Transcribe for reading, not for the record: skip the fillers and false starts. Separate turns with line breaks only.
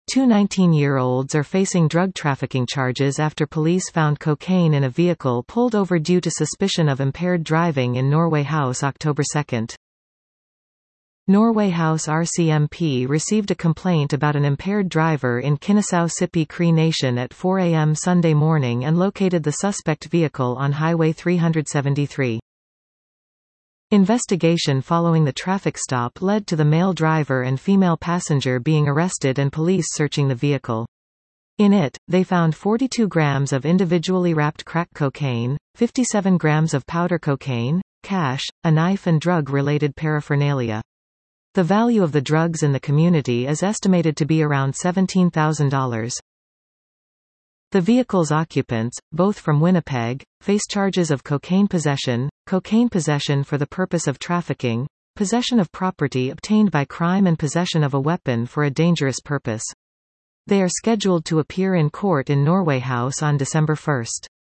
Two 19-year-olds are facing drug trafficking charges after police found cocaine in a vehicle pulled over due to suspicion of impaired driving in Norway House October 2. Norway House RCMP received a complaint about an impaired driver in Kinnesau Sipi Cree Nation at 4 a.m. Sunday morning and located the suspect vehicle on Highway 373. Investigation following the traffic stop led to the male driver and female passenger being arrested and police searching the vehicle. In it, they found 42 grams of individually wrapped crack cocaine, 57 grams of powder cocaine, cash, a knife and drug-related paraphernalia. The value of the drugs in the community is estimated to be around $17,000. The vehicle's occupants, both from Winnipeg, face charges of cocaine possession for the purpose of trafficking, possession of property obtained by crime and possession of a weapon for a dangerous purpose. They are scheduled to appear in court in Norway House on December 1.